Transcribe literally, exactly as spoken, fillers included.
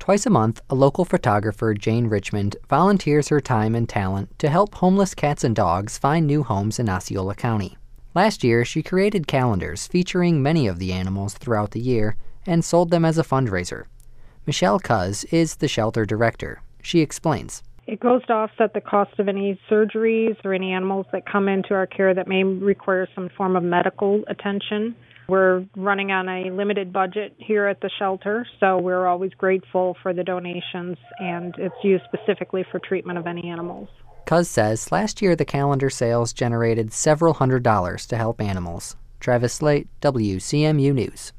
Twice a month, a local photographer, Jane Richmond, volunteers her time and talent to help homeless cats and dogs find new homes in Osceola County. Last year, she created calendars featuring many of the animals throughout the year and sold them as a fundraiser. Michelle Cuz is the shelter director. She explains. It goes to offset the cost of any surgeries or any animals that come into our care that may require some form of medical attention. We're running on a limited budget here at the shelter, so we're always grateful for the donations, and it's used specifically for treatment of any animals. Cuz says last year the calendar sales generated several hundred dollars to help animals. Travis Slate, W C M U News.